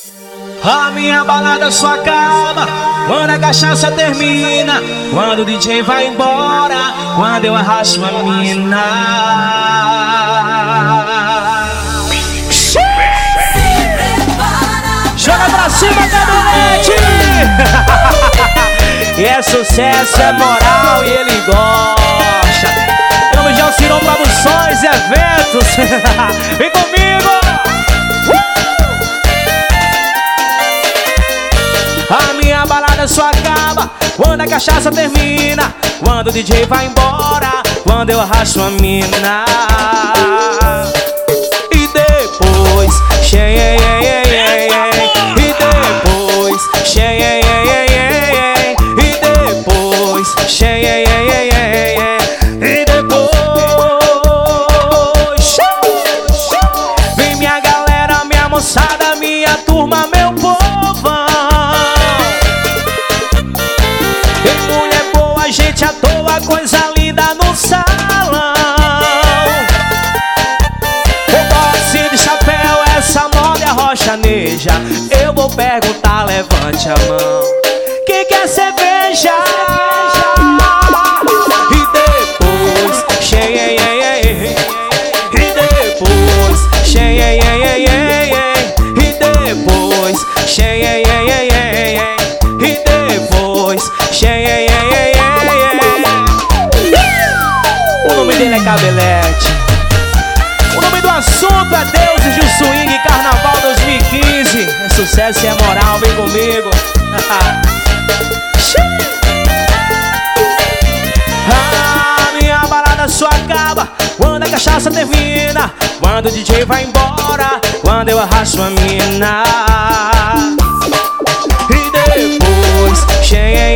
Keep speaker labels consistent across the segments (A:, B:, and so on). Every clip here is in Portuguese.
A: A minha balada só acaba quando a cachaça termina, quando o DJ vai embora, quando eu arrasto a mina. Joga pra cima, Gabinete! E é sucesso, é moral e ele gosta. Estamos de Alcirão Produções e Eventos. Vem comigo! A minha balada só acaba quando a cachaça termina, quando o DJ vai embora, quando eu arrasto a mina. E depois, e depois, e depois, e depois, vem minha galera, minha moçada, minha turma, meu povão. Gente à toa, coisa linda no salão. Eu gosto de chapéu, essa moda é rochaneja. Eu vou perguntar, levante a mão. Quem quer cerveja? E depois, e depois, e depois, e depois, o nome dele é Cabelete. O nome do assunto é Deuses do Swing Carnaval 2015. É sucesso e é moral, vem comigo. A minha balada só acaba quando a cachaça termina, quando o DJ vai embora, quando eu arrasto a mina. E depois, e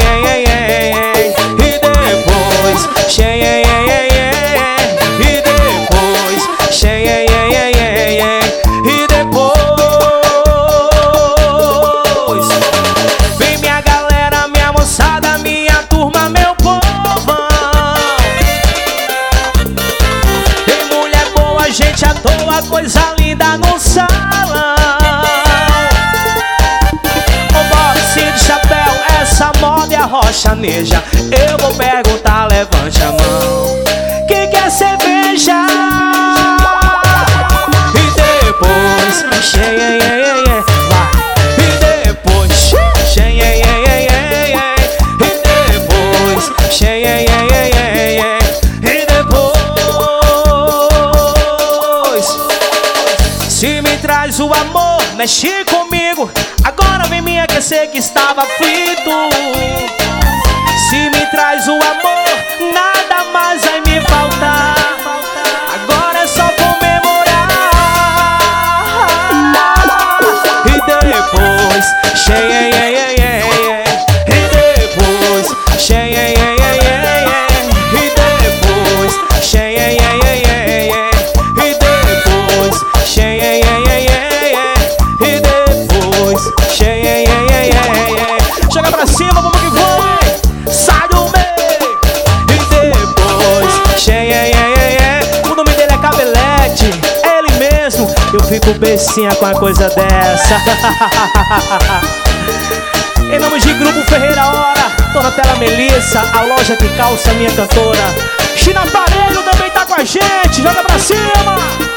A: depois, e depois, e depois, vem minha galera, minha moçada, minha turma, meu povão. Tem mulher boa, gente à toa, coisa linda no salão. O boxe de chapéu, essa moda é a rochaneja. Eu vou perguntar, levante a mão. Quem quer cerveja? E depois, vai. E depois, e depois, e depois, se me traz o amor, mexe comigo. Agora vem me aquecer que estava aflito. Se me traz o amor, nada mais vai me faltar. Agora é só comemorar. E depois, e depois, e depois, e depois, chega pra cima, vamos que vai. Sai do meio. E depois, o nome dele é Cabelete, é ele mesmo. Eu fico bestinha com a coisa dessa. Em nome de Grupo Ferreira Hora, Donatella Melissa, a loja que calça minha cantora. China Aparelho também tá com a gente, joga pra cima.